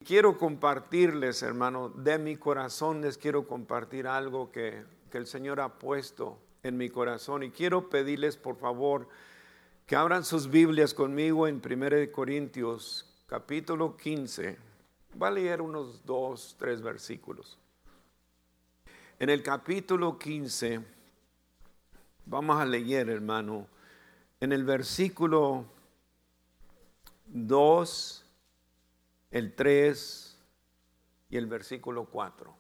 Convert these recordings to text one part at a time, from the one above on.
quiero compartirles, hermano, de mi corazón les quiero compartir algo que el Señor ha puesto en mi corazón. Y quiero pedirles, por favor, que abran sus Biblias conmigo en 1 Corintios, capítulo 15. Voy a leer unos 2, 3 versículos. En el capítulo 15, vamos a leer, hermano, en el versículo 2, el 3 y el versículo 4.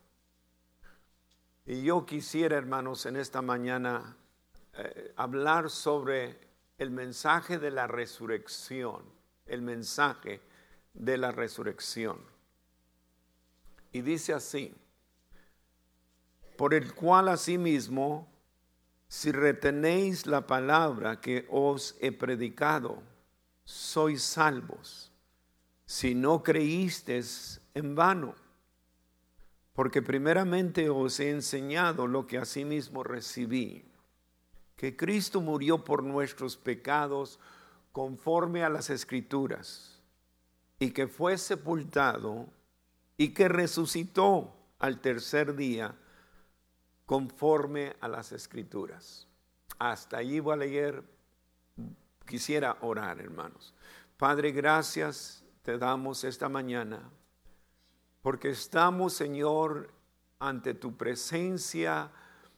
Y yo quisiera, hermanos, en esta mañana hablar sobre el mensaje de la resurrección, el mensaje de la resurrección. Y dice así: por el cual asimismo, si retenéis la palabra que os he predicado, sois salvos, si no creísteis en vano. Porque primeramente os he enseñado lo que asimismo recibí, que Cristo murió por nuestros pecados conforme a las Escrituras, y que fue sepultado y que resucitó al tercer día conforme a las Escrituras. Hasta allí voy a leer. Quisiera orar, hermanos. Padre, gracias te damos esta mañana, porque estamos, Señor, ante tu presencia,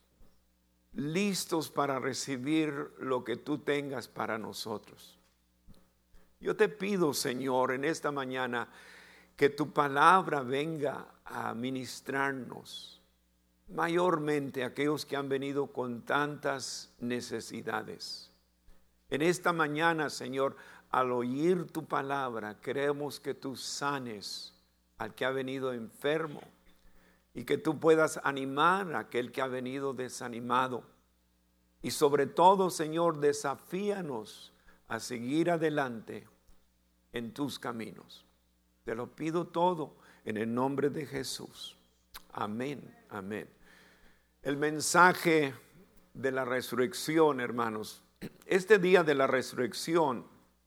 listos para recibir lo que tú tengas para nosotros. Yo te pido, Señor, en esta mañana, que tu palabra venga a ministrarnos, mayormente aquellos que han venido con tantas necesidades. En esta mañana, Señor, al oír tu palabra, queremos que tú sanes al que ha venido enfermo y que tú puedas animar a aquel que ha venido desanimado. Y sobre todo, Señor, desafíanos a seguir adelante en tus caminos. Te lo pido todo en el nombre de Jesús. Amén, amén. El mensaje de la resurrección, hermanos. Este día de la resurrección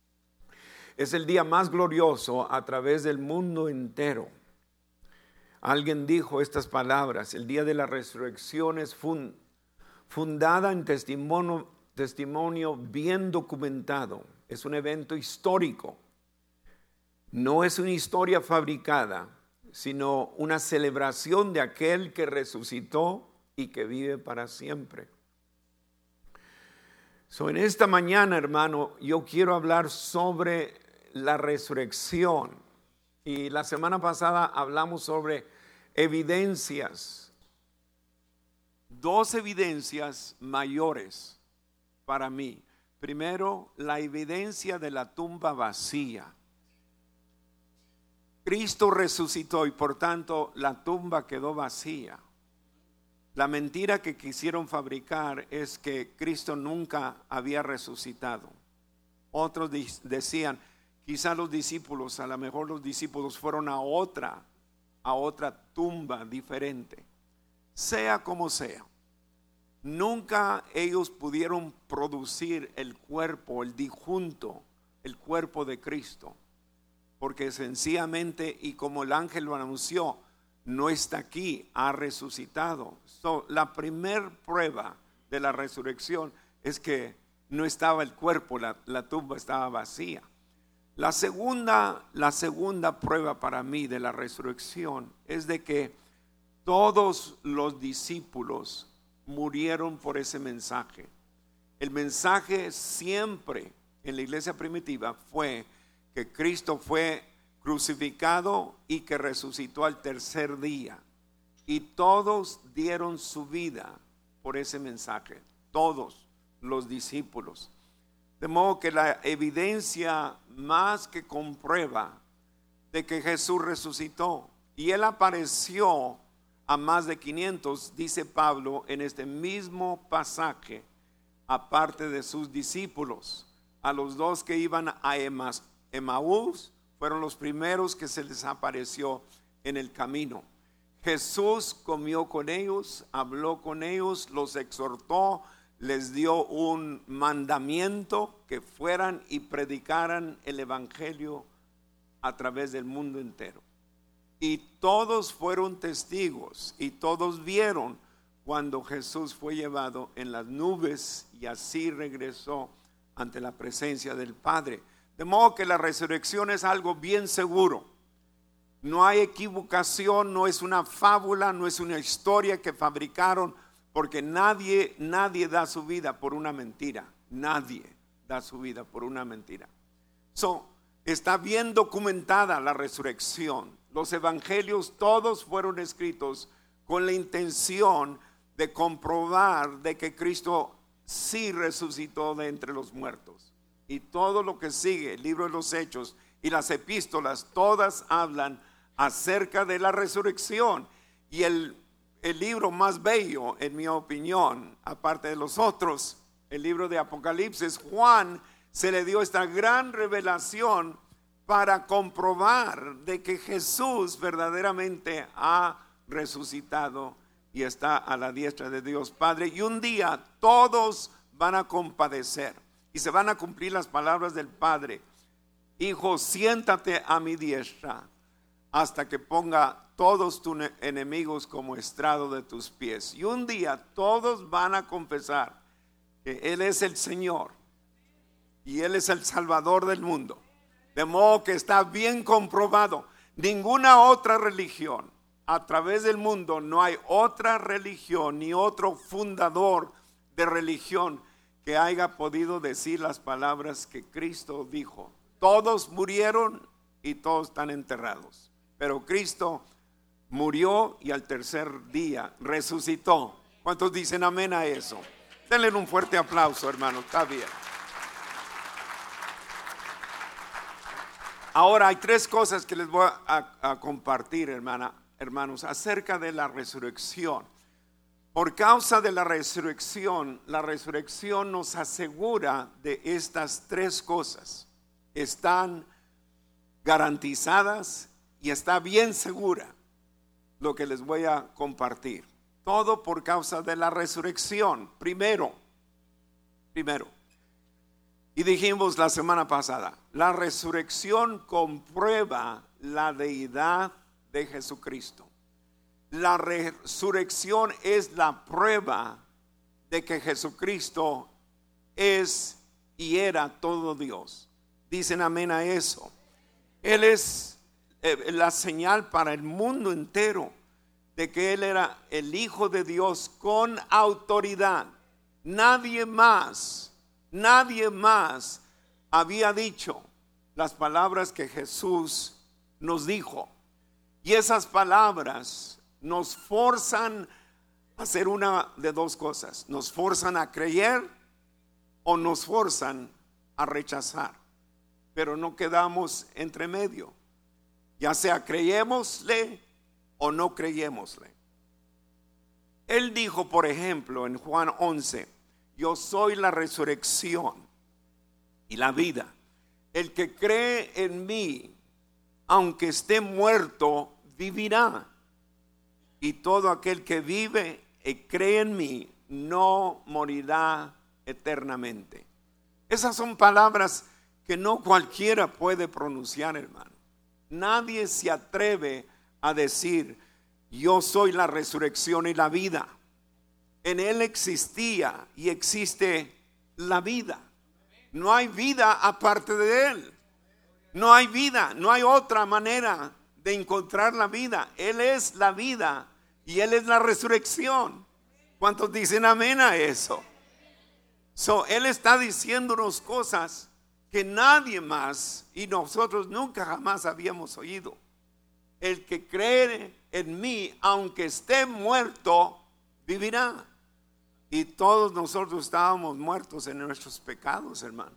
es el día más glorioso a través del mundo entero. Alguien dijo estas palabras: el día de la resurrección es fundada en testimonio bien documentado. Es un evento histórico. No es una historia fabricada, sino una celebración de aquel que resucitó y que vive para siempre. En esta mañana, hermano, yo quiero hablar sobre la resurrección. Y la semana pasada hablamos sobre evidencias. 2 evidencias mayores para mí. Primero, la evidencia de la tumba vacía. Cristo resucitó y por tanto la tumba quedó vacía. La mentira que quisieron fabricar es que Cristo nunca había resucitado. Otros decían, quizá a lo mejor los discípulos fueron a otra tumba diferente. Sea como sea, nunca ellos pudieron producir el cuerpo, el disjunto, el cuerpo de Cristo. Porque sencillamente, y como el ángel lo anunció, no está aquí, ha resucitado. La primer prueba de la resurrección es que no estaba el cuerpo, la tumba estaba vacía. La segunda prueba para mí de la resurrección es de que todos los discípulos murieron por ese mensaje. El mensaje siempre en la iglesia primitiva fue que Cristo fue crucificado y que resucitó al tercer día. Y todos dieron su vida por ese mensaje, todos los discípulos. De modo que la evidencia más que comprueba de que Jesús resucitó y Él apareció a más de 500, dice Pablo en este mismo pasaje, aparte de sus discípulos. A los 2 que iban a Emaús fueron los primeros que se les apareció en el camino. Jesús comió con ellos, habló con ellos, los exhortó, les dio un mandamiento que fueran y predicaran el evangelio a través del mundo entero. y todos fueron testigos y todos vieron cuando Jesús fue llevado en las nubes y así regresó ante la presencia del Padre. De modo que la resurrección es algo bien seguro. No hay equivocación, no es una fábula, no es una historia que fabricaron, porque nadie da su vida por una mentira. Nadie da su vida por una mentira. Está bien documentada la resurrección. Los evangelios todos fueron escritos con la intención de comprobar de que Cristo sí resucitó de entre los muertos. Y todo lo que sigue, el libro de los Hechos y las epístolas, todas hablan acerca de la resurrección. Y el libro más bello, en mi opinión, aparte de los otros, el libro de Apocalipsis, Juan se le dio esta gran revelación para comprobar de que Jesús verdaderamente ha resucitado y está a la diestra de Dios Padre. Y un día todos van a compadecer y se van a cumplir las palabras del Padre: Hijo, siéntate a mi diestra hasta que ponga todos tus enemigos como estrado de tus pies. Y un día todos van a confesar que Él es el Señor y Él es el Salvador del mundo. De modo que está bien comprobado. Ninguna otra religión a través del mundo, no hay otra religión ni otro fundador de religión que haya podido decir las palabras que Cristo dijo. Todos murieron y todos están enterrados, pero Cristo murió y al tercer día resucitó. ¿Cuántos dicen amén a eso? Denle un fuerte aplauso, hermano. Está bien. Ahora hay tres cosas que les voy a compartir, hermanos, acerca de la resurrección. Por causa de la resurrección nos asegura de estas tres cosas. Están garantizadas y está bien segura lo que les voy a compartir. Todo por causa de la resurrección. Primero, y dijimos la semana pasada, la resurrección comprueba la deidad de Jesucristo. La resurrección es la prueba de que Jesucristo es y era todo Dios. Dicen amén a eso. Él es la señal para el mundo entero de que Él era el Hijo de Dios con autoridad. Nadie más había dicho las palabras que Jesús nos dijo. Y esas palabras nos forzan a hacer una de dos cosas: nos forzan a creer o nos forzan a rechazar. Pero no quedamos entre medio, ya sea creyémosle o no creyémosle. Él dijo, por ejemplo, en Juan 11: yo soy la resurrección y la vida. El que cree en mí, aunque esté muerto, vivirá. Y todo aquel que vive y cree en mí no morirá eternamente. Esas son palabras que no cualquiera puede pronunciar, hermano. Nadie se atreve a decir: yo soy la resurrección y la vida. En Él existía y existe la vida. No hay vida aparte de Él. No hay vida, no hay otra manera de encontrar la vida. Él es la vida y Él es la resurrección. ¿Cuántos dicen amén a eso? Él está diciéndonos cosas que nadie más y nosotros nunca jamás habíamos oído. El que cree en mí, aunque esté muerto, vivirá. Y todos nosotros estábamos muertos en nuestros pecados, hermano.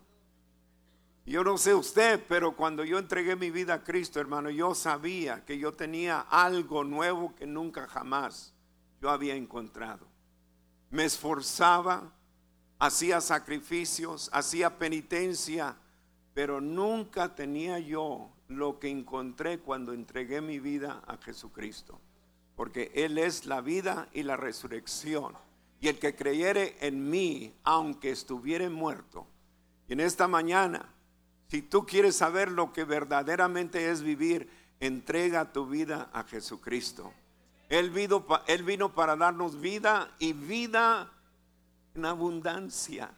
Yo no sé usted, pero cuando yo entregué mi vida a Cristo, hermano, yo sabía que yo tenía algo nuevo que nunca jamás yo había encontrado. Me esforzaba, hacía sacrificios, hacía penitencia, pero nunca tenía yo lo que encontré cuando entregué mi vida a Jesucristo. Porque Él es la vida y la resurrección. Y el que creyere en mí, aunque estuviere muerto. Y en esta mañana, si tú quieres saber lo que verdaderamente es vivir entrega tu vida a Jesucristo. Él vino para darnos vida y vida en abundancia.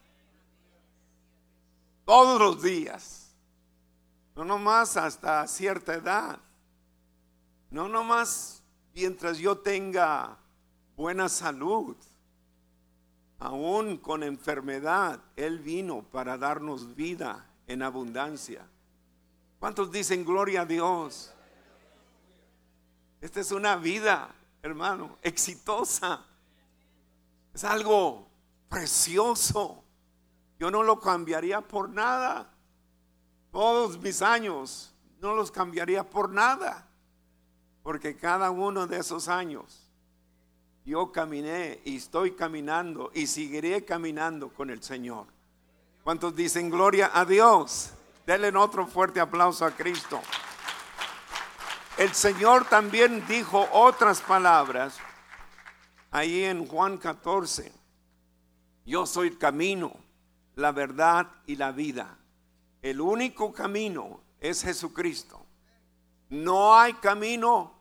Todos los días. No nomás hasta cierta edad. No nomás mientras yo tenga buena salud. Aún con enfermedad, Él vino para darnos vida en abundancia. ¿Cuántos dicen gloria a Dios? Esta es una vida, hermano, exitosa. Es algo precioso. Yo no lo cambiaría por nada. Todos mis años no los cambiaría por nada. Porque cada uno de esos años yo caminé y estoy caminando y seguiré caminando con el Señor. ¿Cuántos dicen gloria a Dios? Denle otro fuerte aplauso a Cristo. El Señor también dijo otras palabras ahí en Juan 14. Yo soy el camino, la verdad y la vida. El único camino es Jesucristo. No hay camino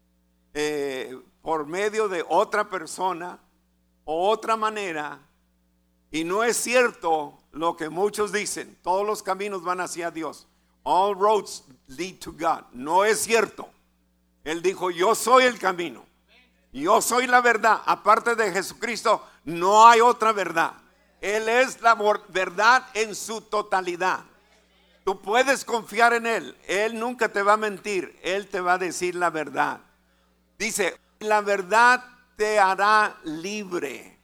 por medio de otra persona o otra manera. Y no es cierto lo que muchos dicen, todos los caminos van hacia Dios. All roads lead to God. No es cierto. Él dijo, yo soy el camino, yo soy la verdad. Aparte de Jesucristo no hay otra verdad. Él es la verdad en su totalidad. Tú puedes confiar en Él. Él nunca te va a mentir. Él te va a decir la verdad. Dice, la verdad te hará libre.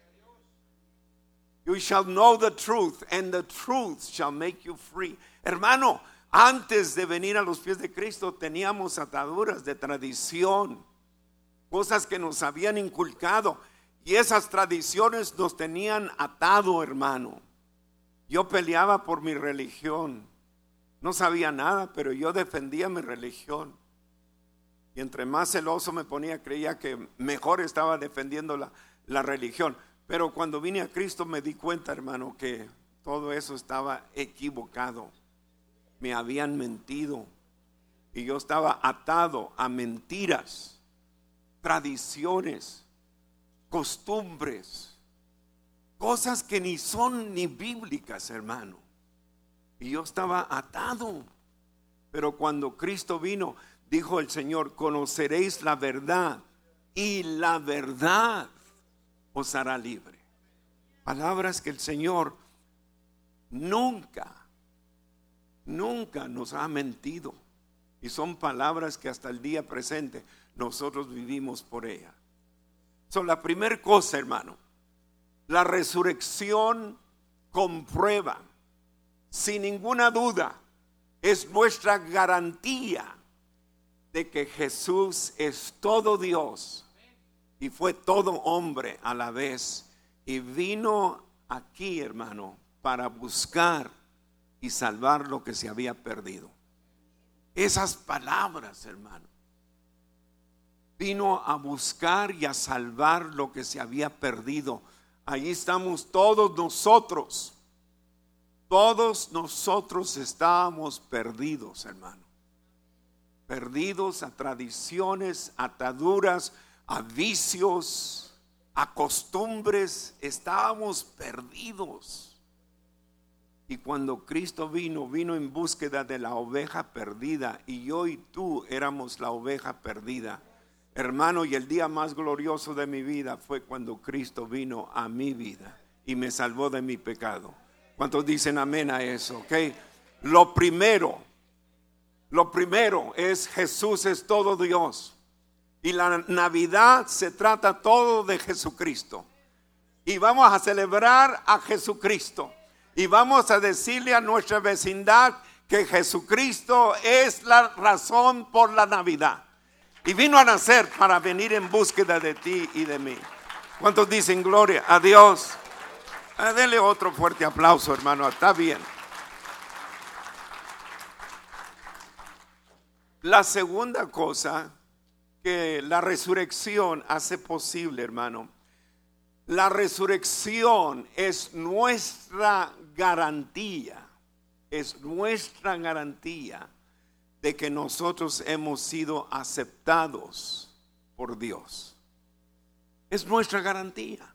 You shall know the truth, and the truth shall make you free. Hermano, antes de venir a los pies de Cristo teníamos ataduras de tradición, cosas que nos habían inculcado, y esas tradiciones nos tenían atado, hermano. Yo peleaba por mi religión. No sabía nada, pero yo defendía mi religión. Y entre más celoso me ponía, creía que mejor estaba defendiendo la religión. Pero cuando vine a Cristo me di cuenta, hermano, que todo eso estaba equivocado. Me habían mentido. Y yo estaba atado a mentiras, tradiciones, costumbres, cosas que ni son ni bíblicas, hermano. Y yo estaba atado. Pero cuando Cristo vino, dijo el Señor, conoceréis la verdad y la verdad os hará libre. Palabras que el Señor nunca nos ha mentido. Y son palabras que hasta el día presente nosotros vivimos por ella. Son la primera cosa, hermano. La resurrección comprueba, sin ninguna duda, es nuestra garantía de que Jesús es todo Dios y fue todo hombre a la vez. Y vino aquí, hermano, para buscar y salvar lo que se había perdido. Esas palabras, hermano. Vino a buscar y a salvar lo que se había perdido. Allí estamos todos nosotros. Todos nosotros estábamos perdidos, hermano. Perdidos a tradiciones, ataduras, a vicios, a costumbres. Estábamos perdidos. Y cuando Cristo vino en búsqueda de la oveja perdida. Y yo y tú éramos la oveja perdida, hermano. Y el día más glorioso de mi vida fue cuando Cristo vino a mi vida y me salvó de mi pecado. ¿Cuántos dicen amén a eso? Okay. Lo primero es Jesús es todo Dios. Y la Navidad se trata todo de Jesucristo. Y vamos a celebrar a Jesucristo. Y vamos a decirle a nuestra vecindad que Jesucristo es la razón por la Navidad. Y vino a nacer para venir en búsqueda de ti y de mí. ¿Cuántos dicen gloria a Dios? Dele otro fuerte aplauso, hermano. Está bien. La segunda cosa que la resurrección hace posible, hermano. La resurrección es nuestra garantía. Es nuestra garantía de que nosotros hemos sido aceptados por Dios. Es nuestra garantía.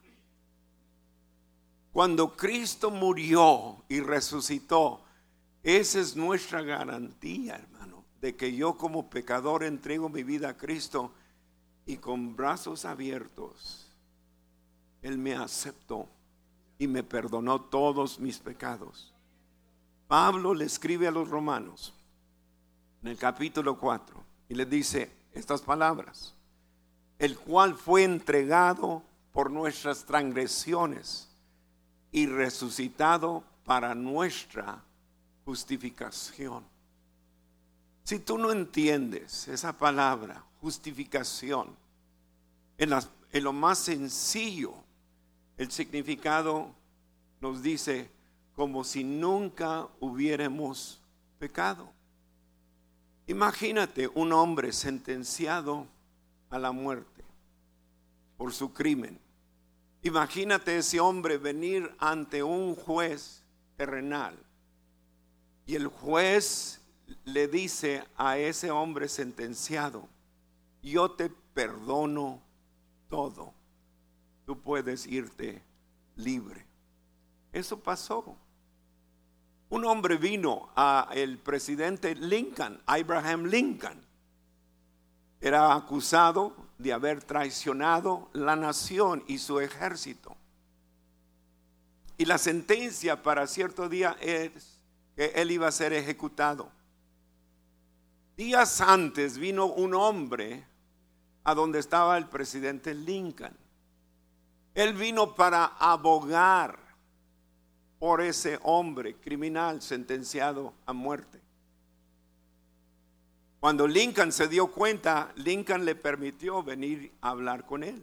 Cuando Cristo murió y resucitó, esa es nuestra garantía, hermano, de que yo como pecador entrego mi vida a Cristo y con brazos abiertos Él me aceptó y me perdonó todos mis pecados. Pablo le escribe a los romanos en el capítulo 4 y le dice estas palabras: el cual fue entregado por nuestras transgresiones y resucitado para nuestra justificación. Si tú no entiendes esa palabra, justificación, en lo más sencillo, el significado nos dice como si nunca hubiéramos pecado. Imagínate un hombre sentenciado a la muerte por su crimen. Imagínate ese hombre venir ante un juez terrenal y el juez le dice a ese hombre sentenciado: yo te perdono todo, tú puedes irte libre. Eso pasó. Un hombre vino a el presidente Lincoln, Abraham Lincoln. Era acusado de haber traicionado la nación y su ejército. Y la sentencia para cierto día es que él iba a ser ejecutado. Días antes vino un hombre a donde estaba el presidente Lincoln. Él vino para abogar por ese hombre criminal sentenciado a muerte. Cuando Lincoln se dio cuenta, Lincoln le permitió venir a hablar con él.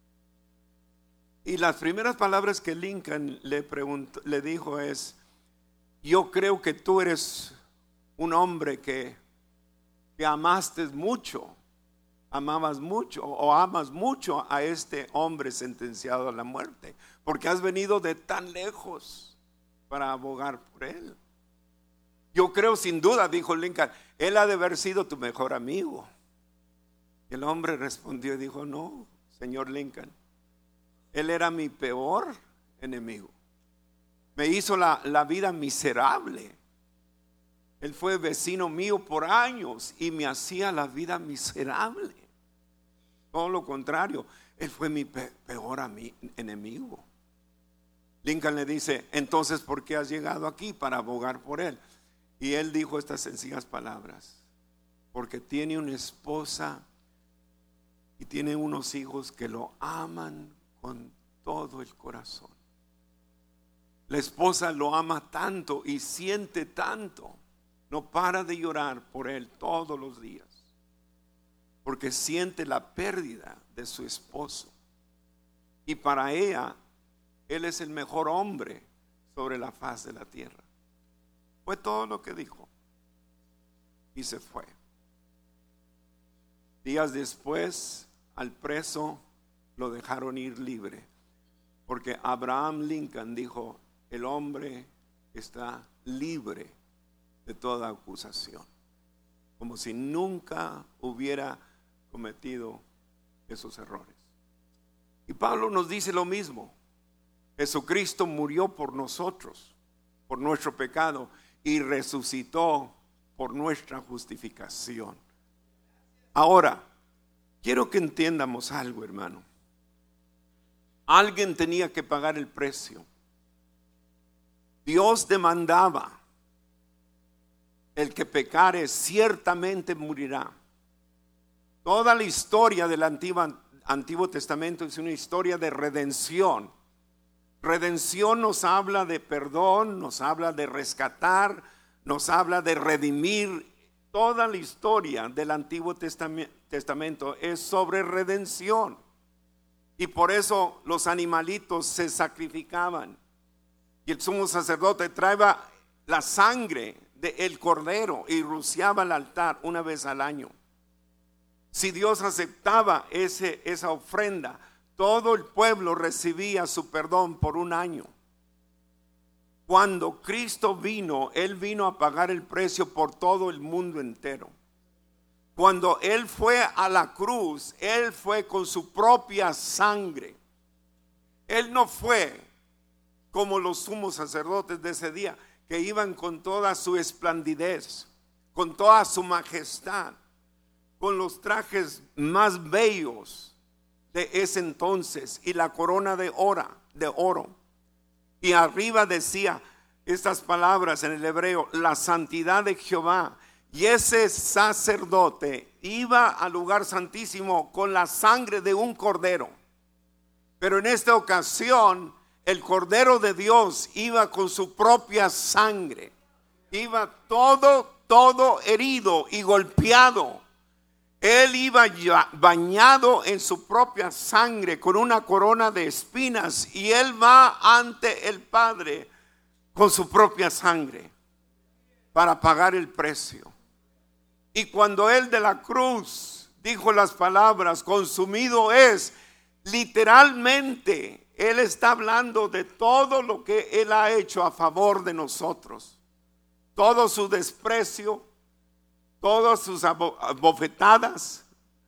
Y las primeras palabras que Lincoln le dijo es: yo creo que tú eres un hombre que amaste mucho, amabas mucho o amas mucho a este hombre sentenciado a la muerte, porque has venido de tan lejos para abogar por él. Yo creo sin duda, dijo Lincoln, él ha de haber sido tu mejor amigo. Y el hombre respondió y dijo: no, señor Lincoln, él era mi peor enemigo. Me hizo la vida miserable. Él fue vecino mío por años y me hacía la vida miserable. Todo lo contrario, él fue mi peor enemigo. Lincoln le dice: entonces, ¿por qué has llegado aquí para abogar por él? Y él dijo estas sencillas palabras: porque tiene una esposa y tiene unos hijos que lo aman con todo el corazón. La esposa lo ama tanto y siente tanto, no para de llorar por él todos los días, porque siente la pérdida de su esposo. Y para ella, él es el mejor hombre sobre la faz de la tierra. Fue todo lo que dijo y se fue. Días después, al preso lo dejaron ir libre, porque Abraham Lincoln dijo: el hombre está libre de toda acusación, como si nunca hubiera cometido esos errores. Y Pablo nos dice lo mismo: Jesucristo murió por nosotros, por nuestro pecado, y resucitó por nuestra justificación. Ahora, quiero que entiendamos algo, hermano. Alguien tenía que pagar el precio. Dios demandaba: el que pecare ciertamente morirá. Toda la historia del Antiguo Testamento es una historia de redención. Redención nos habla de perdón, nos habla de rescatar, nos habla de redimir. Toda la historia del Antiguo Testamento es sobre redención. Y por eso los animalitos se sacrificaban. Y el sumo sacerdote traía la sangre del cordero y rociaba el altar una vez al año. Si Dios aceptaba esa ofrenda, todo el pueblo recibía su perdón por un año. Cuando Cristo vino, Él vino a pagar el precio por todo el mundo entero. Cuando Él fue a la cruz, Él fue con su propia sangre. Él no fue como los sumos sacerdotes de ese día, que iban con toda su esplendidez, con toda su majestad, con los trajes más bellos de ese entonces y la corona de oro. Y arriba decía estas palabras en el hebreo: la santidad de Jehová. Y ese sacerdote iba al lugar santísimo con la sangre de un cordero. Pero en esta ocasión el Cordero de Dios iba con su propia sangre. Iba todo herido y golpeado. Él iba bañado en su propia sangre con una corona de espinas, y Él va ante el Padre con su propia sangre para pagar el precio. Y cuando Él de la cruz dijo las palabras consumido es, literalmente Él está hablando de todo lo que Él ha hecho a favor de nosotros. Todo su desprecio, todas sus bofetadas,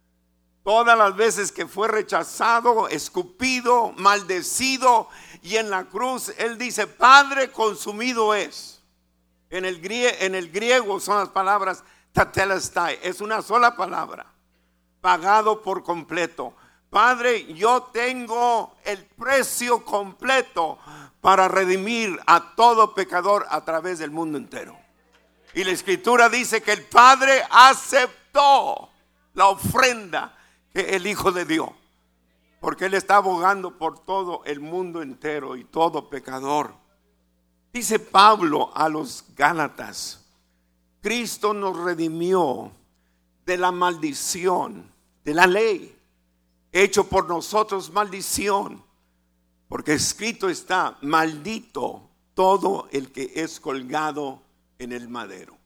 todas las veces que fue rechazado, escupido, maldecido, y en la cruz Él dice: Padre, consumido es. En el griego son las palabras tetelestai, es una sola palabra, pagado por completo. Padre, yo tengo el precio completo para redimir a todo pecador a través del mundo entero. Y la Escritura dice que el Padre aceptó la ofrenda que el Hijo le dio, porque Él está abogando por todo el mundo entero y todo pecador. Dice Pablo a los Gálatas: Cristo nos redimió de la maldición de la ley, hecho por nosotros maldición, porque escrito está: maldito todo el que es colgado en el madero.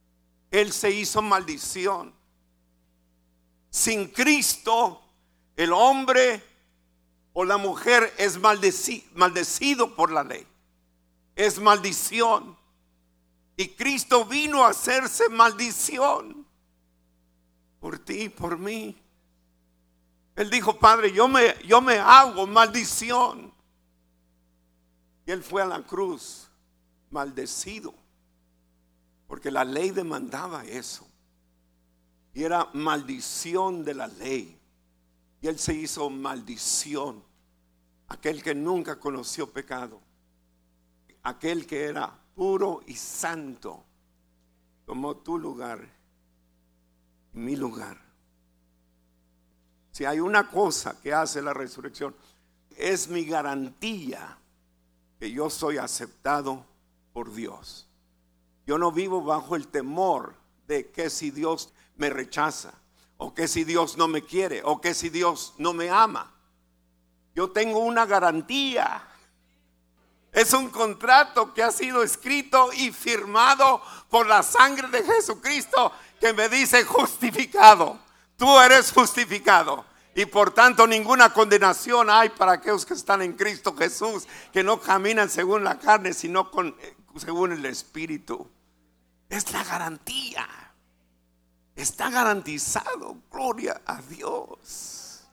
Él se hizo maldición. Sin Cristo, el hombre o la mujer es maldecido por la ley. Es maldición. Y Cristo vino a hacerse maldición por ti y por mí. Él dijo: Padre, yo me hago maldición. Y Él fue a la cruz maldecido, porque la ley demandaba eso. Y era maldición de la ley. Y Él se hizo maldición. Aquel que nunca conoció pecado, aquel que era puro y santo, tomó tu lugar y mi lugar. Si hay una cosa que hace la resurrección, es mi garantía que yo soy aceptado por Dios. Yo no vivo bajo el temor de que si Dios me rechaza, o que si Dios no me quiere, o que si Dios no me ama. Yo tengo una garantía. Es un contrato que ha sido escrito y firmado por la sangre de Jesucristo, que me dice: justificado. Tú eres justificado. Y por tanto ninguna condenación hay para aquellos que están en Cristo Jesús, que no caminan según la carne, sino según el Espíritu. Es la garantía. Está garantizado. Gloria a Dios.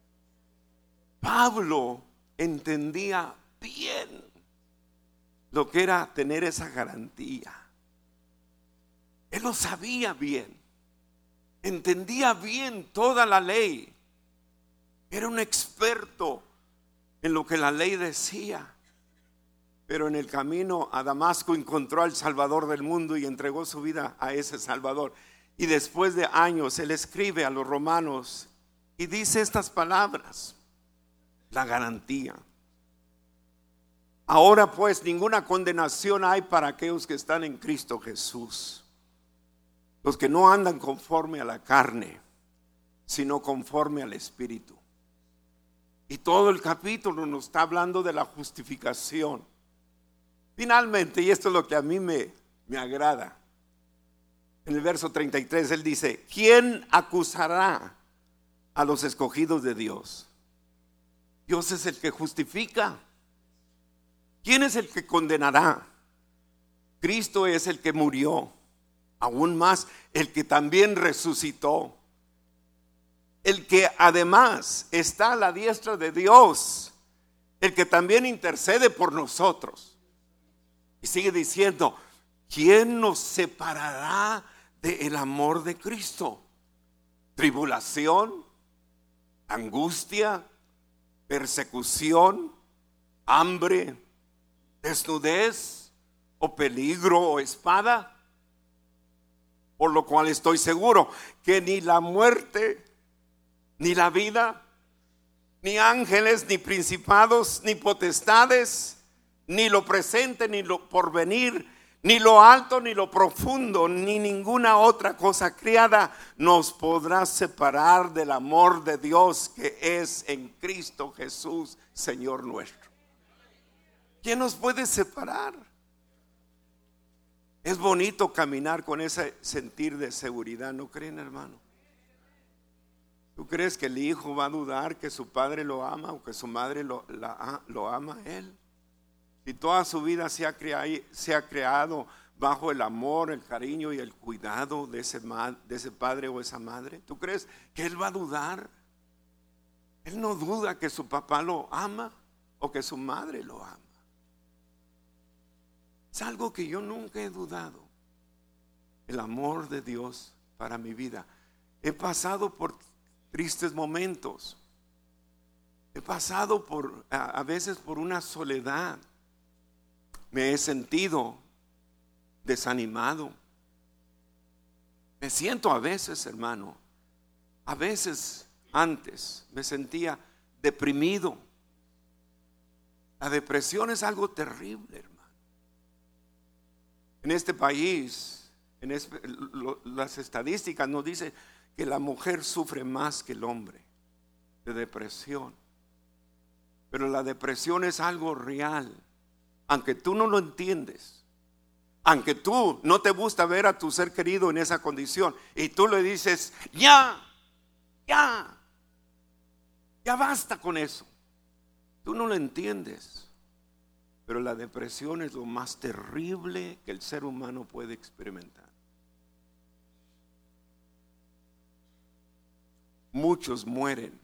Pablo entendía bien lo que era tener esa garantía. Él lo sabía bien. Entendía bien toda la ley. Era un experto en lo que la ley decía. Pero en el camino a Damasco encontró al Salvador del mundo y entregó su vida a ese Salvador. Y después de años él escribe a los romanos y dice estas palabras: la garantía. Ahora pues ninguna condenación hay para aquellos que están en Cristo Jesús, los que no andan conforme a la carne, sino conforme al Espíritu. Y todo el capítulo nos está hablando de la justificación. Finalmente, y esto es lo que a mí me agrada, en el verso 33 él dice: ¿quién acusará a los escogidos de Dios? Dios es el que justifica. ¿Quién es el que condenará? Cristo es el que murió, aún más el que también resucitó, el que además está a la diestra de Dios, el que también intercede por nosotros. Y sigue diciendo, ¿quién nos separará del amor de Cristo? ¿Tribulación? ¿Angustia? ¿Persecución? ¿Hambre? ¿Desnudez? ¿O peligro o espada? Por lo cual estoy seguro que ni la muerte, ni la vida, ni ángeles, ni principados, ni potestades, ni lo presente, ni lo porvenir, ni lo alto, ni lo profundo, ni ninguna otra cosa creada nos podrá separar del amor de Dios que es en Cristo Jesús, Señor nuestro. ¿Quién nos puede separar? Es bonito caminar con ese sentir de seguridad, ¿no creen, hermano? ¿Tú crees que el hijo va a dudar que su padre lo ama o que su madre lo ama a él? Si toda su vida se ha creado bajo el amor, el cariño y el cuidado de ese padre o esa madre, ¿tú crees que él va a dudar? Él no duda que su papá lo ama o que su madre lo ama. Es algo que yo nunca he dudado, el amor de Dios para mi vida. He pasado por tristes momentos, he pasado a veces por una soledad, me he sentido desanimado, me siento a veces, hermano, a veces antes me sentía deprimido. La depresión es algo terrible, hermano. En este país, las estadísticas nos dicen que la mujer sufre más que el hombre de depresión. Pero la depresión es algo real, aunque tú no lo entiendes, aunque tú no te gusta ver a tu ser querido en esa condición y tú le dices, ya basta con eso. Tú no lo entiendes. Pero la depresión es lo más terrible que el ser humano puede experimentar. Muchos mueren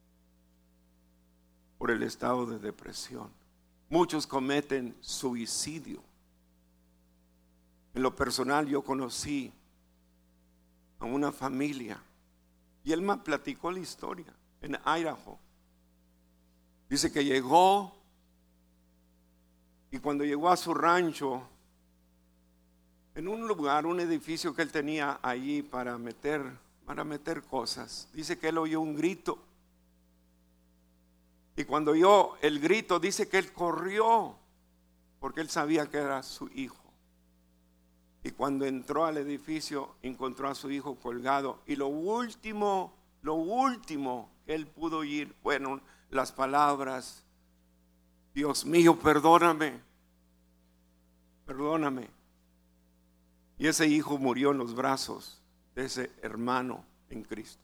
por el estado de depresión. Muchos cometen suicidio. En lo personal yo conocí a una familia y él me platicó la historia en Idaho. Dice que llegó y cuando llegó a su rancho, en un lugar, un edificio que él tenía allí para meter cosas, dice que él oyó un grito. Y cuando oyó el grito, dice que él corrió, porque él sabía que era su hijo. Y cuando entró al edificio, encontró a su hijo colgado. Y lo último que él pudo oír fueron las palabras: Dios mío, perdóname. Y ese hijo murió en los brazos de ese hermano en Cristo.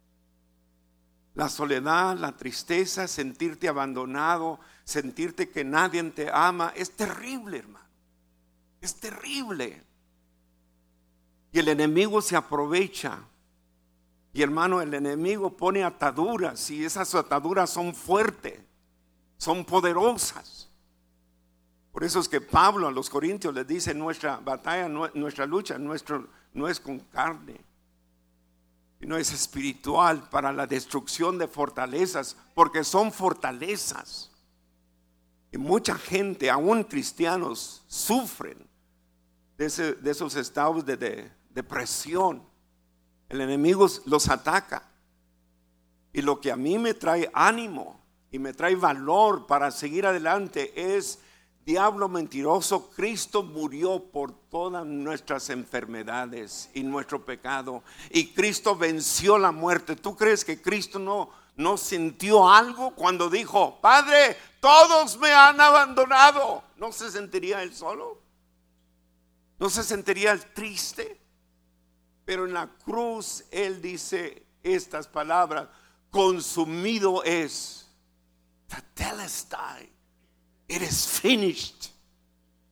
La soledad, la tristeza, sentirte abandonado, sentirte que nadie te ama, es terrible, hermano. Es terrible. Y el enemigo se aprovecha. Y hermano, el enemigo pone ataduras, y esas ataduras son fuertes, son poderosas. Por eso es que Pablo a los Corintios les dice: nuestra batalla, nuestra lucha no es con carne, sino es espiritual, para la destrucción de fortalezas, porque son fortalezas. Y mucha gente, aún cristianos, sufren de esos estados de depresión. El enemigo los ataca. Y lo que a mí me trae ánimo y me trae valor para seguir adelante es: diablo mentiroso, Cristo murió por todas nuestras enfermedades y nuestro pecado, y Cristo venció la muerte. ¿Tú crees que Cristo no sintió algo cuando dijo: Padre, todos me han abandonado? ¿No se sentiría él solo? ¿No se sentiría él triste? Pero en la cruz él dice estas palabras: consumido es, tetelestai. It is finished.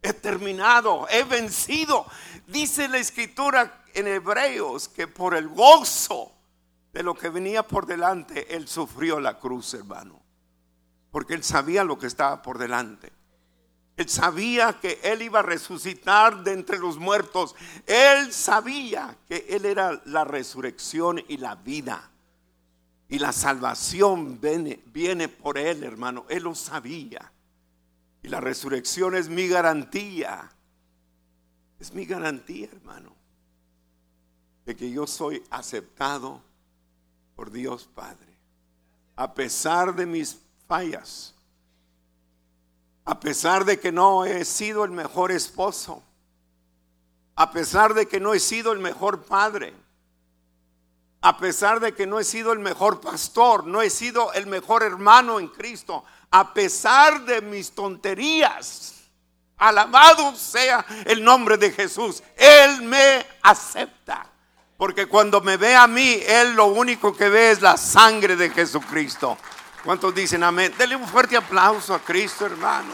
he terminado, he vencido. Dice la escritura en Hebreos que por el gozo de lo que venía por delante, Él sufrió la cruz, hermano. Porque Él sabía lo que estaba por delante. Él sabía que Él iba a resucitar de entre los muertos. Él sabía que Él era la resurrección y la vida. Y la salvación viene por Él, hermano. Él lo sabía. Y la resurrección es mi garantía. Es mi garantía, hermano, de que yo soy aceptado por Dios Padre. A pesar de mis fallas, a pesar de que no he sido el mejor esposo, a pesar de que no he sido el mejor padre, a pesar de que no he sido el mejor pastor, no he sido el mejor hermano en Cristo, a pesar de mis tonterías, alabado sea el nombre de Jesús, Él me acepta. Porque cuando me ve a mí, Él lo único que ve es la sangre de Jesucristo. ¿Cuántos dicen amén? Denle un fuerte aplauso a Cristo, hermano.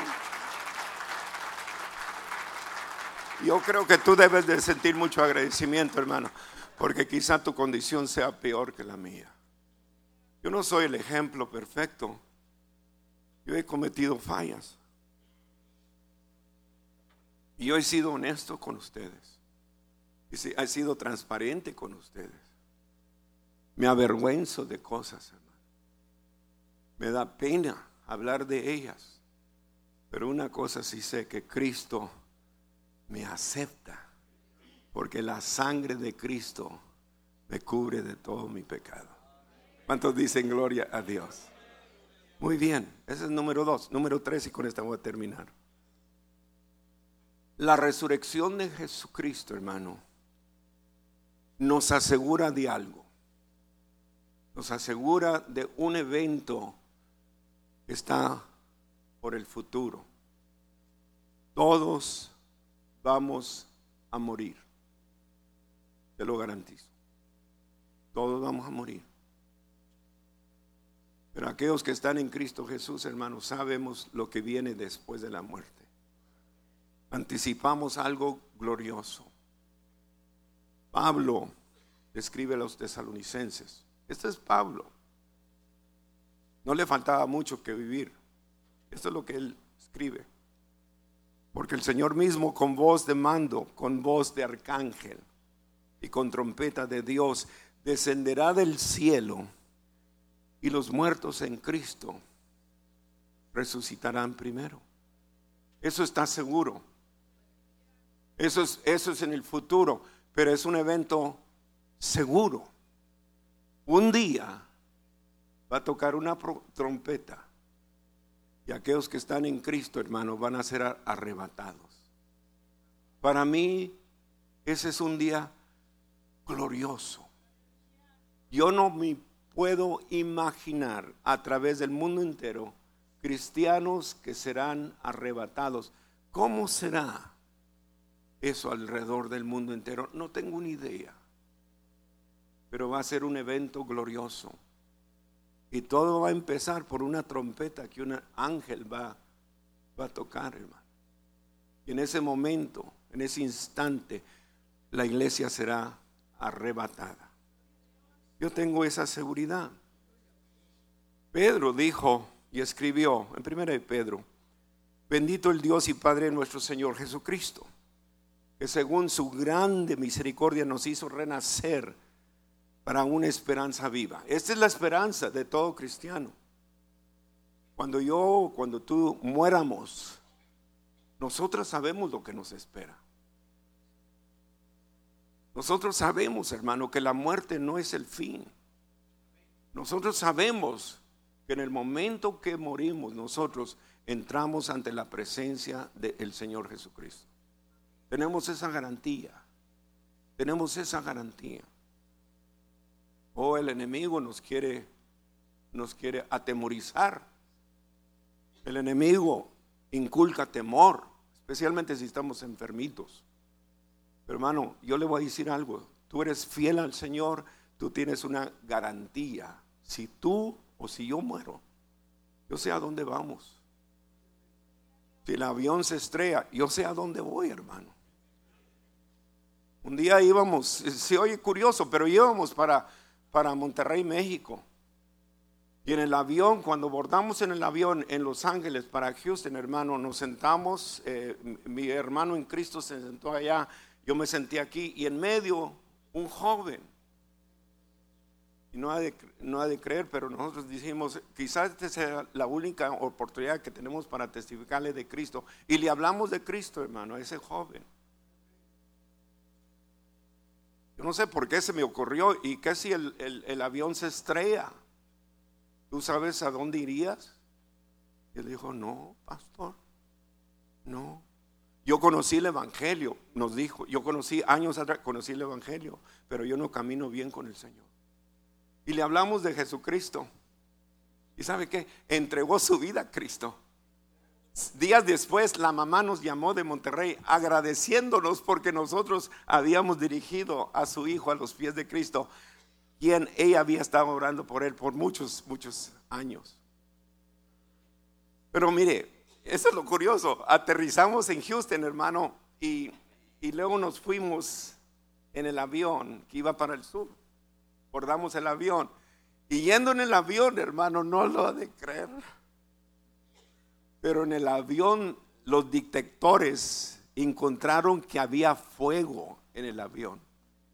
Yo creo que tú debes de sentir mucho agradecimiento, hermano, porque quizá tu condición sea peor que la mía. Yo no soy el ejemplo perfecto. Yo he cometido fallas. Y yo he sido honesto con ustedes. Y he sido transparente con ustedes. Me avergüenzo de cosas, hermano. Me da pena hablar de ellas. Pero una cosa sí sé, que Cristo me acepta. Porque la sangre de Cristo me cubre de todo mi pecado. ¿Cuántos dicen gloria a Dios? Muy bien, ese es número 2. Número 3, y con esta voy a terminar. La resurrección de Jesucristo, hermano, nos asegura de algo. Nos asegura de un evento que está por el futuro. Todos vamos a morir. Te lo garantizo. Todos vamos a morir. Pero aquellos que están en Cristo Jesús, hermanos, sabemos lo que viene después de la muerte. Anticipamos algo glorioso. Pablo escribe a los tesalonicenses. Este es Pablo. No le faltaba mucho que vivir. Esto es lo que él escribe. Porque el Señor mismo, con voz de mando, con voz de arcángel y con trompeta de Dios, descenderá del cielo, y los muertos en Cristo resucitarán primero. Eso está seguro. Eso es en el futuro, pero es un evento seguro. Un día va a tocar una trompeta, y aquellos que están en Cristo, hermano, van a ser arrebatados. Para mí, ese es un día glorioso. Yo no me puedo imaginar a través del mundo entero cristianos que serán arrebatados. ¿Cómo será eso alrededor del mundo entero? No tengo ni idea. Pero va a ser un evento glorioso. Y todo va a empezar por una trompeta que un ángel va a tocar, hermano. Y en ese momento, en ese instante, la iglesia será arrebatada. Yo tengo esa seguridad. Pedro dijo y escribió en 1 de Pedro: bendito el Dios y Padre de nuestro Señor Jesucristo, que según su grande misericordia nos hizo renacer para una esperanza viva. Esta es la esperanza de todo cristiano. Cuando tú muéramos, nosotros sabemos lo que nos espera. Nosotros sabemos, hermano, que la muerte no es el fin. Nosotros sabemos que en el momento que morimos, nosotros entramos ante la presencia del Señor Jesucristo. Tenemos esa garantía. Tenemos esa garantía. Oh, el enemigo nos quiere atemorizar. El enemigo inculca temor, especialmente si estamos enfermitos. Pero hermano, yo le voy a decir algo. Tú eres fiel al Señor, tú tienes una garantía. Si tú o si yo muero, yo sé a dónde vamos. Si el avión se estrella, yo sé a dónde voy, hermano. Un día íbamos, se oye curioso, pero íbamos para Monterrey, México. Y en el avión, cuando abordamos en el avión en Los Ángeles para Houston, hermano, nos sentamos, mi hermano en Cristo se sentó allá, yo me senté aquí y en medio un joven. Y no ha de creer, pero nosotros dijimos, quizás esta sea la única oportunidad que tenemos para testificarle de Cristo. Y le hablamos de Cristo, hermano, a ese joven. Yo no sé por qué se me ocurrió, y que si el avión se estrella, ¿tú sabes a dónde irías? Y él dijo, no, pastor, no. Yo conocí el evangelio, nos dijo, yo conocí años atrás, conocí el evangelio, pero yo no camino bien con el Señor. Y le hablamos de Jesucristo. ¿Y sabe qué? Entregó su vida a Cristo. Días después la mamá nos llamó de Monterrey agradeciéndonos porque nosotros habíamos dirigido a su hijo a los pies de Cristo, quien ella había estado orando por él por muchos años. Pero mire, eso es lo curioso. Aterrizamos en Houston, hermano, y luego nos fuimos en el avión que iba para el sur. Abordamos el avión y yendo en el avión, hermano, no lo ha de creer, pero en el avión los detectores encontraron que había fuego en el avión.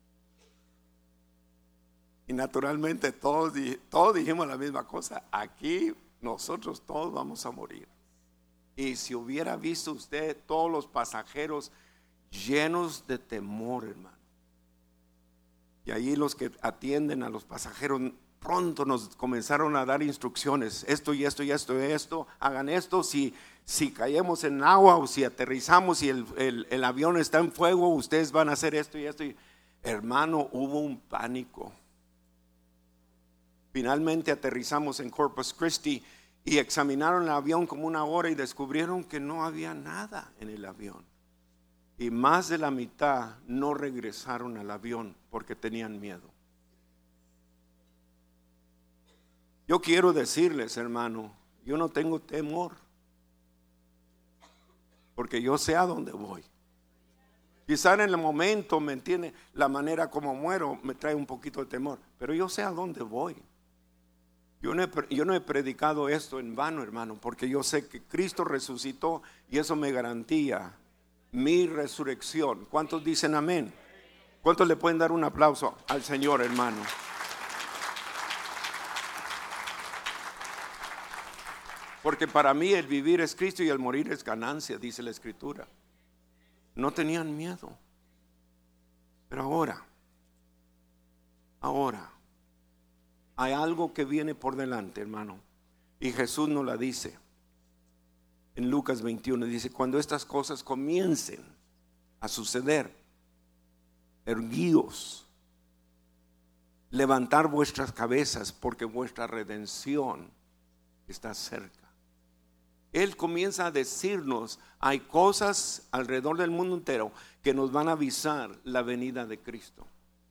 Y naturalmente todos dijimos la misma cosa: aquí nosotros todos vamos a morir. Y si hubiera visto usted todos los pasajeros llenos de temor, hermano. Y allí los que atienden a los pasajeros pronto nos comenzaron a dar instrucciones: esto y esto y esto y esto, hagan esto, si caemos en agua o si aterrizamos y el avión está en fuego, ustedes van a hacer esto y esto. Hermano, hubo un pánico. Finalmente aterrizamos en Corpus Christi y examinaron el avión como 1 hora y descubrieron que no había nada en el avión. Y más de la mitad no regresaron al avión porque tenían miedo. Yo quiero decirles, hermano, yo no tengo temor, porque yo sé a dónde voy. Quizá en el momento, ¿me entiende?, la manera como muero me trae un poquito de temor, pero yo sé a dónde voy. Yo no he predicado esto en vano, hermano, porque yo sé que Cristo resucitó y eso me garantía mi resurrección. ¿Cuántos dicen amén? ¿Cuántos le pueden dar un aplauso al Señor, hermano? Porque para mí el vivir es Cristo y el morir es ganancia, dice la Escritura. No tenían miedo. Pero ahora hay algo que viene por delante, hermano. Y Jesús nos la dice. En Lucas 21 dice: cuando estas cosas comiencen a suceder, erguíos, levantar vuestras cabezas, porque vuestra redención está cerca. Él comienza a decirnos: hay cosas alrededor del mundo entero que nos van a avisar la venida de Cristo.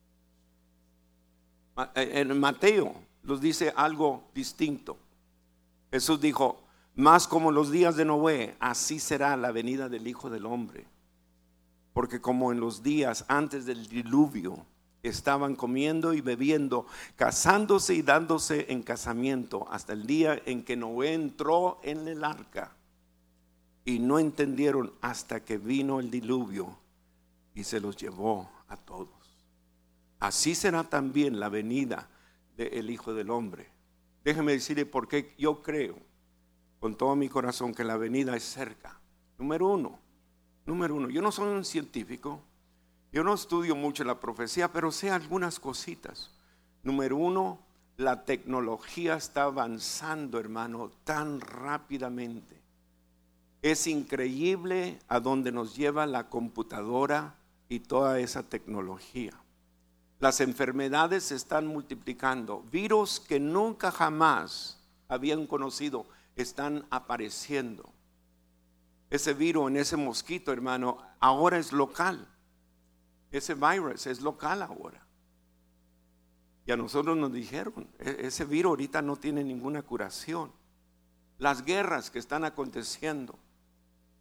En Mateo nos dice algo distinto. Jesús dijo: más como los días de Noé, así será la venida del Hijo del Hombre. Porque como en los días antes del diluvio estaban comiendo y bebiendo, casándose y dándose en casamiento, hasta el día en que Noé entró en el arca, y no entendieron hasta que vino el diluvio y se los llevó a todos. Así será también la venida del Hijo del Hombre. Déjeme decirle por qué yo creo con todo mi corazón que la venida es cerca. Número uno, yo no soy un científico, yo no estudio mucho la profecía, pero sé algunas cositas. Número uno, la tecnología está avanzando, hermano, tan rápidamente. Es increíble a dónde nos lleva la computadora y toda esa tecnología. Las enfermedades se están multiplicando. Virus que nunca jamás habían conocido están apareciendo. Ese virus en ese mosquito, hermano, ahora es local. Ese virus es local ahora. Y a nosotros nos dijeron: ese virus ahorita no tiene ninguna curación. Las guerras que están aconteciendo.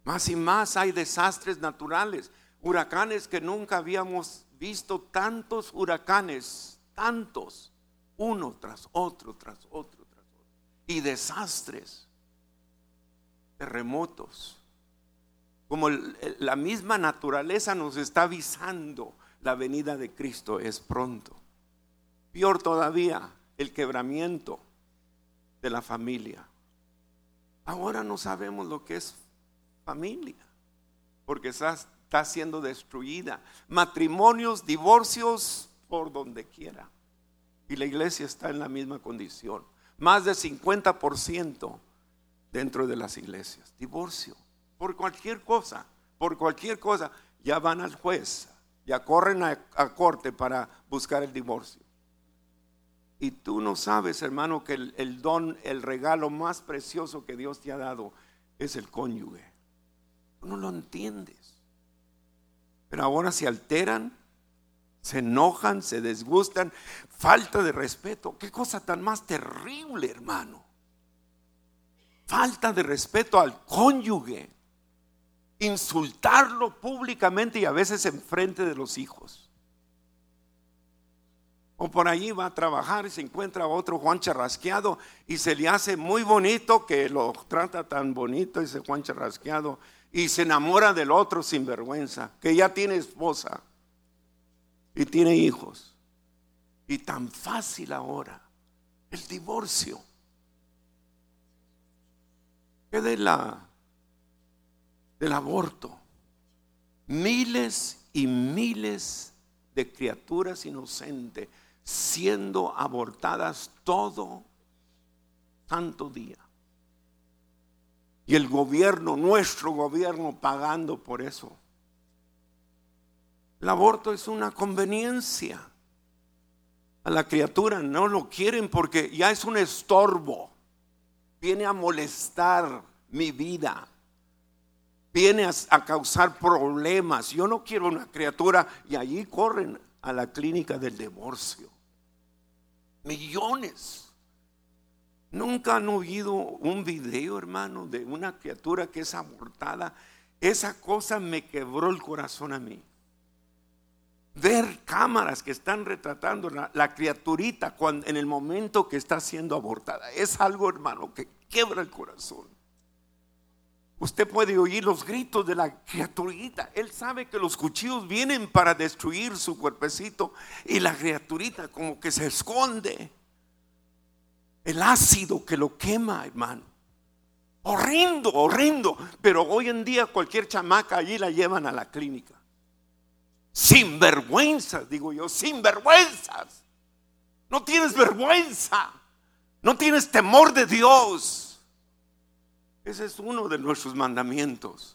Más y más hay desastres naturales, huracanes que nunca habíamos visto, tantos huracanes, tantos, uno tras otro, tras otro, tras otro, y desastres, terremotos. Como la misma naturaleza nos está avisando, la venida de Cristo es pronto. Peor todavía, el quebramiento de la familia. Ahora no sabemos lo que es familia, porque está siendo destruida. Matrimonios, divorcios por donde quiera. Y la iglesia está en la misma condición. Más de 50% dentro de las iglesias. Divorcio. Por cualquier cosa. Ya van al juez. Ya corren a corte para buscar el divorcio. Y tú no sabes, hermano, que el don, el regalo más precioso que Dios te ha dado es el cónyuge. Tú no lo entiendes. Pero ahora se alteran, se enojan, se disgustan, falta de respeto. Qué cosa tan más terrible, hermano. Falta de respeto al cónyuge. Insultarlo públicamente y a veces enfrente de los hijos. O por allí va a trabajar y se encuentra otro Juan Charrasqueado y se le hace muy bonito, que lo trata tan bonito ese Juan Charrasqueado, y se enamora del otro sinvergüenza, que ya tiene esposa y tiene hijos. Y tan fácil ahora el divorcio. ¿Qué del aborto? Miles y miles de criaturas inocentes siendo abortadas todo santo día. Y el gobierno, nuestro gobierno, pagando por eso. El aborto es una conveniencia. A la criatura no lo quieren porque ya es un estorbo. Viene a molestar mi vida. Viene a causar problemas. Yo no quiero una criatura. Y allí corren a la clínica del divorcio. Millones. Nunca han oído un video, hermano, de una criatura que es abortada. Esa cosa me quebró el corazón a mí. Ver cámaras que están retratando la criaturita en el momento que está siendo abortada. Es algo, hermano, que quiebra el corazón. Usted puede oír los gritos de la criaturita. Él sabe que los cuchillos vienen para destruir su cuerpecito y la criaturita como que se esconde. El ácido que lo quema, hermano. Horrendo, horrendo. Pero hoy en día cualquier chamaca allí la llevan a la clínica. Sinvergüenzas, digo yo, sinvergüenzas. No tienes vergüenza. No tienes temor de Dios. Ese es uno de nuestros mandamientos.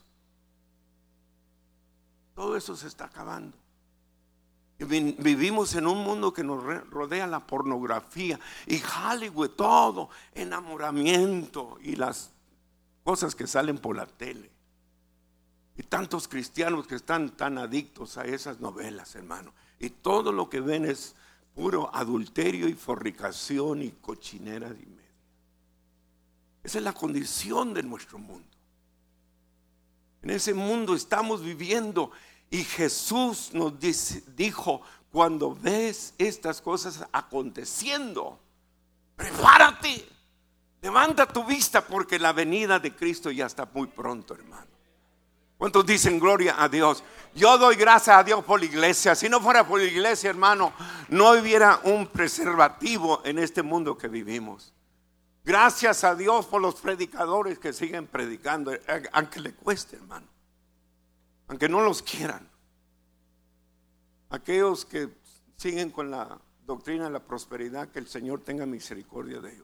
Todo eso se está acabando. Vivimos en un mundo que nos rodea la pornografía y Hollywood, todo, enamoramiento y las cosas que salen por la tele. Y tantos cristianos que están tan adictos a esas novelas, hermano. Y todo lo que ven es puro adulterio y fornicación y cochinera y media. Esa es la condición de nuestro mundo. En ese mundo estamos viviendo. Y Jesús nos dijo, cuando ves estas cosas aconteciendo, prepárate, levanta tu vista porque la venida de Cristo ya está muy pronto, hermano. ¿Cuántos dicen gloria a Dios? Yo doy gracias a Dios por la iglesia. Si no fuera por la iglesia, hermano, no hubiera un preservativo en este mundo que vivimos. Gracias a Dios por los predicadores que siguen predicando, aunque le cueste, hermano. Aunque no los quieran. Aquellos que siguen con la doctrina de la prosperidad, que el Señor tenga misericordia de ellos.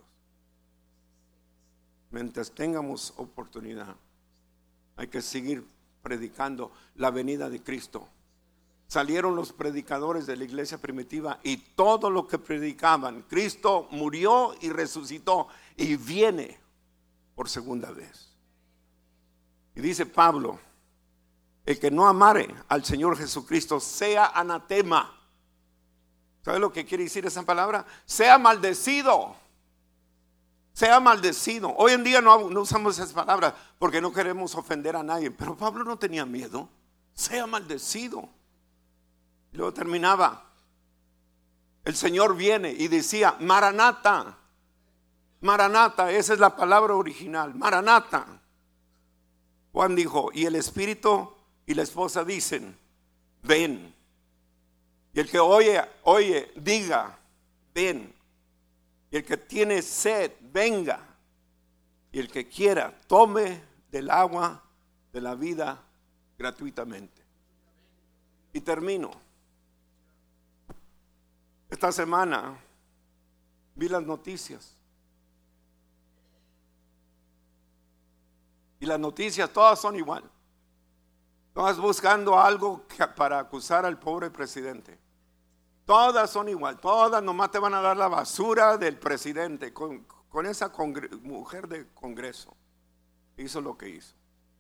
Mientras tengamos oportunidad, hay que seguir predicando la venida de Cristo. Salieron los predicadores de la iglesia primitiva y todo lo que predicaban, Cristo murió y resucitó y viene por segunda vez. Y dice Pablo, el que no amare al Señor Jesucristo sea anatema. ¿Sabe lo que quiere decir esa palabra? Sea maldecido. Sea maldecido. Hoy en día no usamos esas palabras porque no queremos ofender a nadie. Pero Pablo no tenía miedo. Sea maldecido. Y luego terminaba. El Señor viene y decía, Maranata. Maranata, esa es la palabra original. Maranata. Juan dijo, y el Espíritu y la esposa dicen, ven. Y el que oye, diga, ven. Y el que tiene sed, venga. Y el que quiera, tome del agua de la vida gratuitamente. Y termino. Esta semana vi las noticias. Y las noticias todas son igual. Todas buscando algo para acusar al pobre presidente. Todas son igual. Todas nomás te van a dar la basura del presidente. Con esa mujer de Congreso. Hizo lo que hizo.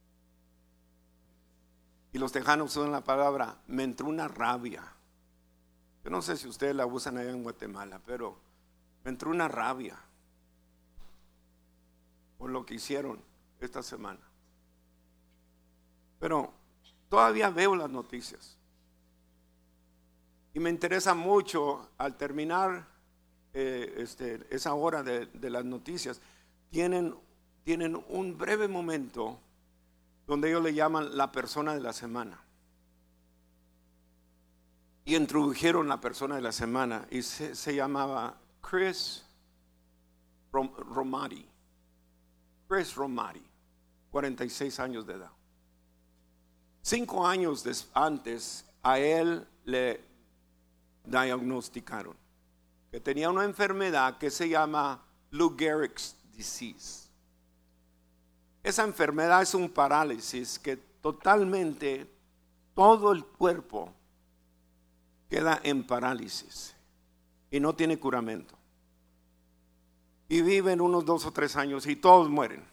Y los tejanos usan la palabra, me entró una rabia. Yo no sé si ustedes la usan allá en Guatemala, pero me entró una rabia por lo que hicieron esta semana. Pero todavía veo las noticias. Y me interesa mucho al terminar esa hora de las noticias. Tienen un breve momento donde ellos le llaman la persona de la semana. Y introdujeron la persona de la semana y se llamaba Chris Romati. Chris Romati, 46 años de edad. 5 años antes a él le diagnosticaron que tenía una enfermedad que se llama Lou Gehrig's disease. Esa enfermedad es un parálisis que totalmente todo el cuerpo queda en parálisis y no tiene curamento. Y viven unos 2 o 3 años y todos mueren.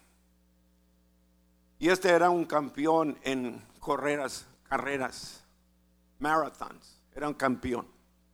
Y este era un campeón en carreras, marathons, era un campeón.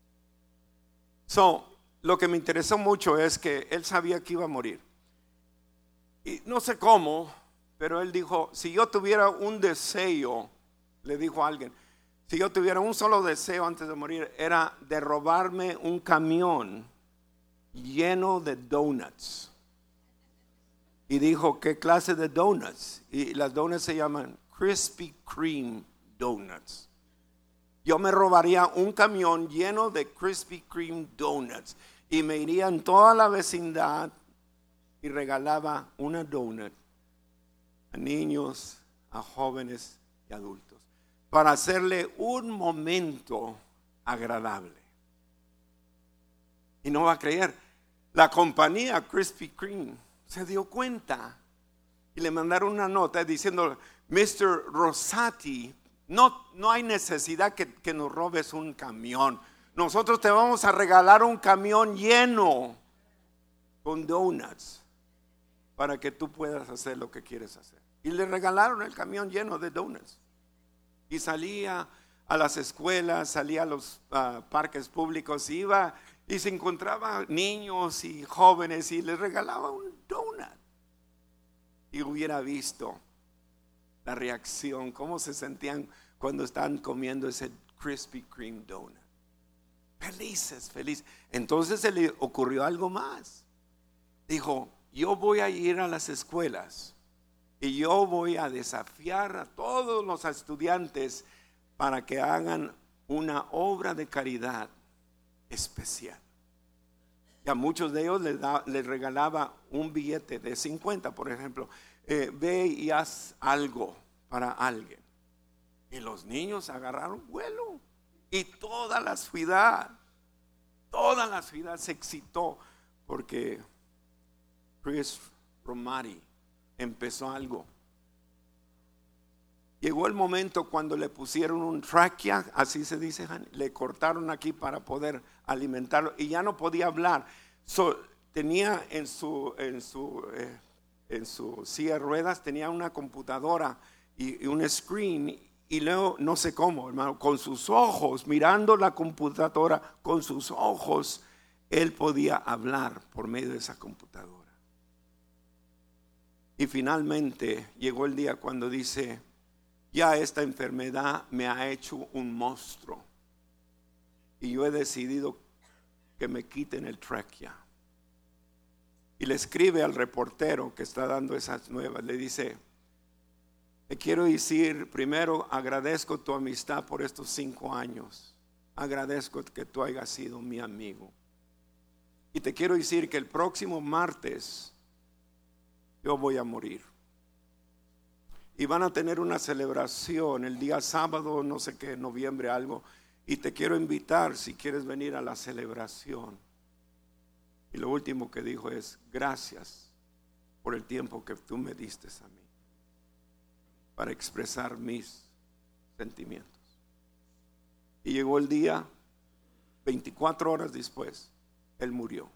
Lo que me interesó mucho es que él sabía que iba a morir. Y no sé cómo, pero él dijo, si yo tuviera un deseo, le dijo a alguien, si yo tuviera un solo deseo antes de morir, era de robarme un camión lleno de donuts. Y dijo, ¿qué clase de donuts? Y las donuts se llaman Krispy Kreme donuts. Yo me robaría un camión lleno de Krispy Kreme donuts y me iría en toda la vecindad y regalaba una donut a niños, a jóvenes y adultos para hacerle un momento agradable. Y no va a creer, la compañía Krispy Kreme se dio cuenta y le mandaron una nota diciendo, Mr. Rosati, no hay necesidad que nos robes un camión. Nosotros te vamos a regalar un camión lleno con donuts para que tú puedas hacer lo que quieres hacer. Y le regalaron el camión lleno de donuts. Y salía a las escuelas, salía a los parques públicos, iba y se encontraba niños y jóvenes y les regalaba un donut. Y hubiera visto la reacción, cómo se sentían cuando estaban comiendo ese Krispy Kreme donut. Felices. Entonces se le ocurrió algo más. Dijo, yo voy a ir a las escuelas y yo voy a desafiar a todos los estudiantes para que hagan una obra de caridad especial. Y a muchos de ellos les regalaba un billete de 50, por ejemplo. Ve y haz algo para alguien. Y los niños agarraron vuelo. Y toda la ciudad se excitó porque Chris Romati empezó algo. Llegó el momento cuando le pusieron un tráquea, así se dice, le cortaron aquí para poder alimentarlo y ya no podía hablar. Tenía en su silla de ruedas, tenía una computadora y un screen. Y luego, no sé cómo, hermano, con sus ojos, mirando la computadora, con sus ojos, él podía hablar por medio de esa computadora. Y finalmente llegó el día cuando dice: ya esta enfermedad me ha hecho un monstruo y yo he decidido que me quiten el trachea. Y le escribe al reportero que está dando esas nuevas, le dice: te quiero decir, primero agradezco tu amistad por estos 5 años, agradezco que tú hayas sido mi amigo, y te quiero decir que el próximo martes yo voy a morir y van a tener una celebración el día sábado, no sé qué, noviembre algo, y te quiero invitar si quieres venir a la celebración. Y lo último que dijo es: gracias por el tiempo que tú me diste a mí para expresar mis sentimientos. Y llegó el día, 24 horas después, él murió.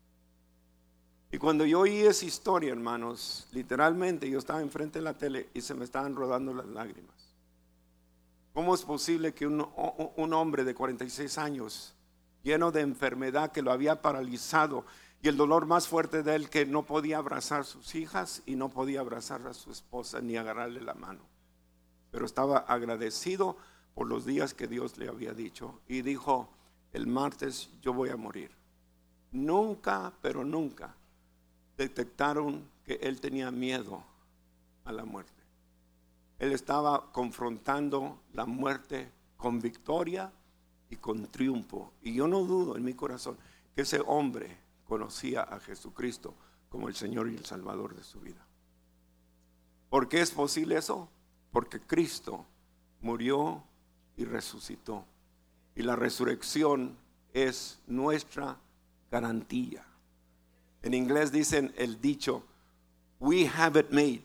Y cuando yo oí esa historia, hermanos, literalmente yo estaba enfrente de la tele y se me estaban rodando las lágrimas. ¿Cómo es posible que un hombre de 46 años, lleno de enfermedad que lo había paralizado, y el dolor más fuerte de él, que no podía abrazar a sus hijas y no podía abrazar a su esposa ni agarrarle la mano, pero estaba agradecido por los días que Dios le había dicho, y dijo: el martes yo voy a morir? Nunca, pero nunca detectaron que él tenía miedo a la muerte. Él estaba confrontando la muerte con victoria y con triunfo. Y yo no dudo en mi corazón que ese hombre conocía a Jesucristo como el Señor y el Salvador de su vida. ¿Por qué es posible eso? Porque Cristo murió y resucitó. Y la resurrección es nuestra garantía. En inglés dicen el dicho: we have it made.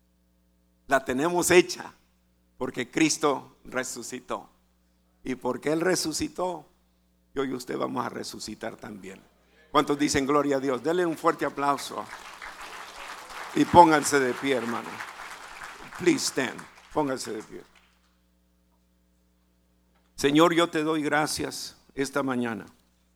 La tenemos hecha porque Cristo resucitó. Y porque Él resucitó, yo y usted vamos a resucitar también. ¿Cuántos dicen gloria a Dios? Denle un fuerte aplauso. Y pónganse de pie, hermano. Please stand. Pónganse de pie. Señor, yo te doy gracias esta mañana.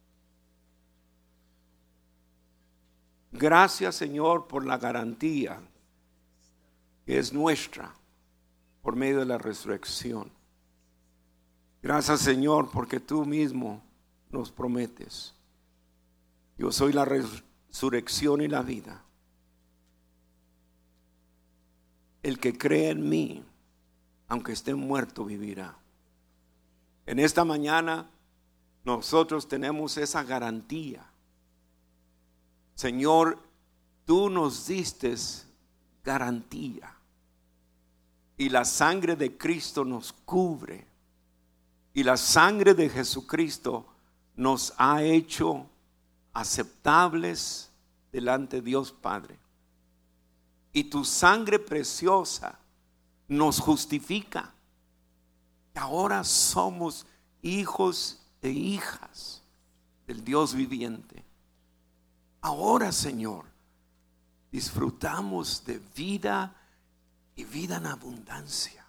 Gracias, Señor, por la garantía que es nuestra por medio de la resurrección. Gracias, Señor, porque tú mismo nos prometes: yo soy la resurrección y la vida. El que cree en mí, aunque esté muerto, vivirá. En esta mañana nosotros tenemos esa garantía. Señor, tú nos diste garantía, y la sangre de Cristo nos cubre, y la sangre de Jesucristo nos ha hecho aceptables delante de Dios Padre, y tu sangre preciosa nos justifica. Ahora somos hijos e hijas del Dios viviente. Ahora, Señor, disfrutamos de vida y vida en abundancia.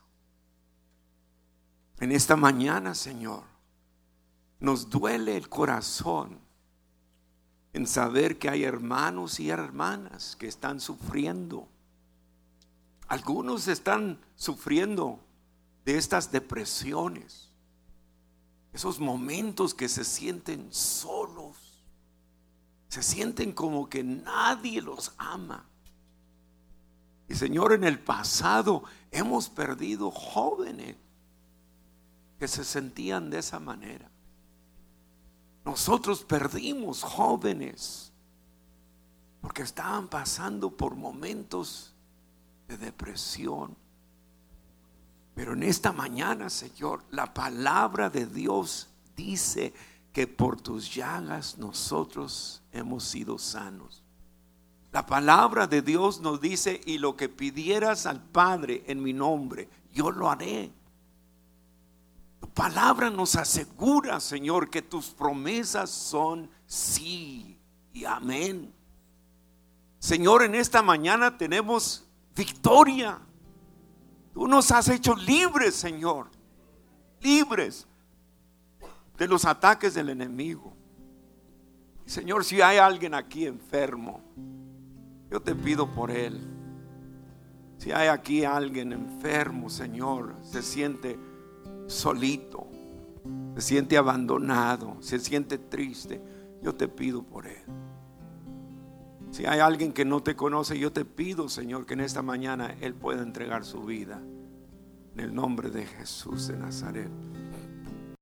En esta mañana, Señor, nos duele el corazón en saber que hay hermanos y hermanas que están sufriendo. Algunos están sufriendo de estas depresiones, esos momentos que se sienten solos, se sienten como que nadie los ama. Y Señor, en el pasado hemos perdido jóvenes que se sentían de esa manera. Nosotros perdimos jóvenes porque estaban pasando por momentos de depresión. Pero en esta mañana, Señor, la palabra de Dios dice que por tus llagas nosotros hemos sido sanos. La palabra de Dios nos dice: y lo que pidieras al Padre en mi nombre, yo lo haré. Tu palabra nos asegura, Señor, que tus promesas son sí y amén. Señor, en esta mañana tenemos victoria. Tú nos has hecho libres, Señor, libres de los ataques del enemigo. Señor, si hay alguien aquí enfermo, yo te pido por él. Si hay aquí alguien enfermo, Señor, se siente solito, se siente abandonado, se siente triste, yo te pido por él. Si hay alguien que no te conoce, yo te pido, Señor, que en esta mañana él pueda entregar su vida. En el nombre de Jesús de Nazaret.